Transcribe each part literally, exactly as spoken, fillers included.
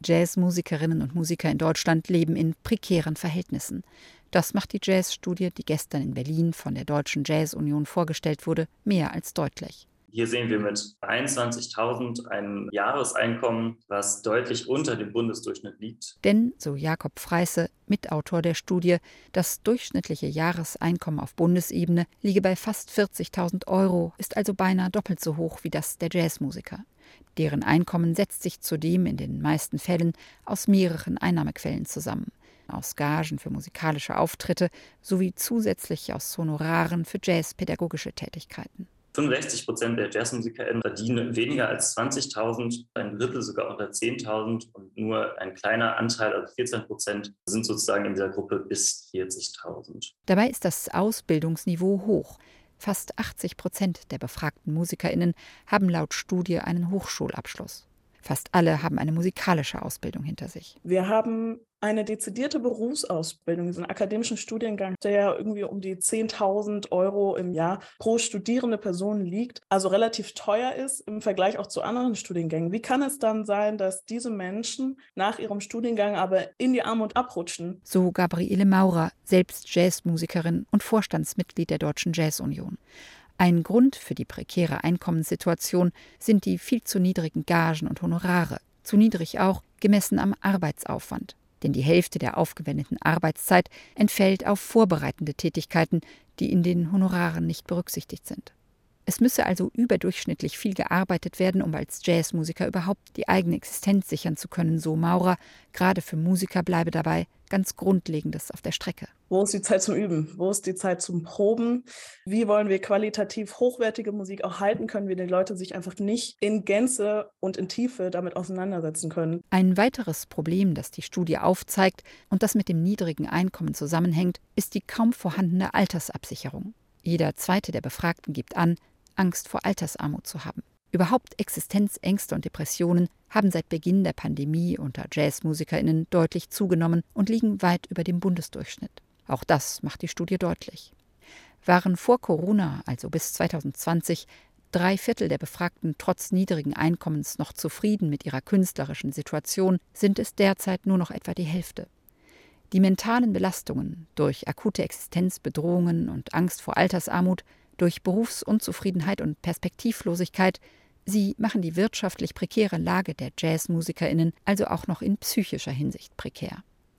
Jazzmusikerinnen und Musiker in Deutschland leben in prekären Verhältnissen. Das macht die Jazzstudie, die gestern in Berlin von der Deutschen Jazz-Union vorgestellt wurde, mehr als deutlich. Hier sehen wir mit einundzwanzigtausend ein Jahreseinkommen, was deutlich unter dem Bundesdurchschnitt liegt. Denn, so Jakob Freisse, Mitautor der Studie, das durchschnittliche Jahreseinkommen auf Bundesebene liege bei fast vierzigtausend Euro, ist also beinahe doppelt so hoch wie das der Jazzmusiker. Deren Einkommen setzt sich zudem in den meisten Fällen aus mehreren Einnahmequellen zusammen. Aus Gagen für musikalische Auftritte sowie zusätzlich aus Honoraren für jazzpädagogische Tätigkeiten. fünfundsechzig Prozent der JazzmusikerInnen verdienen weniger als zwanzigtausend, ein Drittel sogar unter zehntausend und nur ein kleiner Anteil, also vierzehn Prozent, sind sozusagen in dieser Gruppe bis vierzigtausend. Dabei ist das Ausbildungsniveau hoch. Fast achtzig Prozent der befragten MusikerInnen haben laut Studie einen Hochschulabschluss. Fast alle haben eine musikalische Ausbildung hinter sich. Wir haben eine dezidierte Berufsausbildung, diesen akademischen Studiengang, der ja irgendwie um die zehntausend Euro im Jahr pro studierende Person liegt, also relativ teuer ist im Vergleich auch zu anderen Studiengängen. Wie kann es dann sein, dass diese Menschen nach ihrem Studiengang aber in die Armut abrutschen? So Gabriele Maurer, selbst Jazzmusikerin und Vorstandsmitglied der Deutschen Jazz-Union. Ein Grund für die prekäre Einkommenssituation sind die viel zu niedrigen Gagen und Honorare. Zu niedrig auch, gemessen am Arbeitsaufwand. Denn die Hälfte der aufgewendeten Arbeitszeit entfällt auf vorbereitende Tätigkeiten, die in den Honoraren nicht berücksichtigt sind. Es müsse also überdurchschnittlich viel gearbeitet werden, um als Jazzmusiker überhaupt die eigene Existenz sichern zu können, so Maurer. Gerade für Musiker bleibe dabei ganz Grundlegendes auf der Strecke. Wo ist die Zeit zum Üben? Wo ist die Zeit zum Proben? Wie wollen wir qualitativ hochwertige Musik auch halten können, wenn die Leute sich einfach nicht in Gänze und in Tiefe damit auseinandersetzen können? Ein weiteres Problem, das die Studie aufzeigt und das mit dem niedrigen Einkommen zusammenhängt, ist die kaum vorhandene Altersabsicherung. Jeder zweite der Befragten gibt an, Angst vor Altersarmut zu haben. Überhaupt Existenzängste und Depressionen haben seit Beginn der Pandemie unter JazzmusikerInnen deutlich zugenommen und liegen weit über dem Bundesdurchschnitt. Auch das macht die Studie deutlich. Waren vor Corona, also bis zweitausendzwanzig, drei Viertel der Befragten trotz niedrigen Einkommens noch zufrieden mit ihrer künstlerischen Situation, sind es derzeit nur noch etwa die Hälfte. Die mentalen Belastungen durch akute Existenzbedrohungen und Angst vor Altersarmut, durch Berufsunzufriedenheit und Perspektivlosigkeit, sie machen die wirtschaftlich prekäre Lage der JazzmusikerInnen also auch noch in psychischer Hinsicht prekär.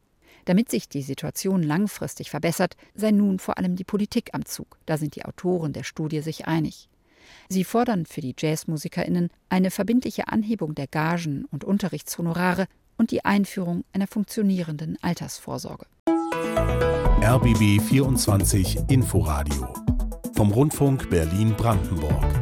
Damit sich die Situation langfristig verbessert, sei nun vor allem die Politik am Zug. Da sind die Autoren der Studie sich einig. Sie fordern für die JazzmusikerInnen eine verbindliche Anhebung der Gagen und Unterrichtshonorare und die Einführung einer funktionierenden Altersvorsorge. R B B vierundzwanzig Inforadio vom Rundfunk Berlin-Brandenburg.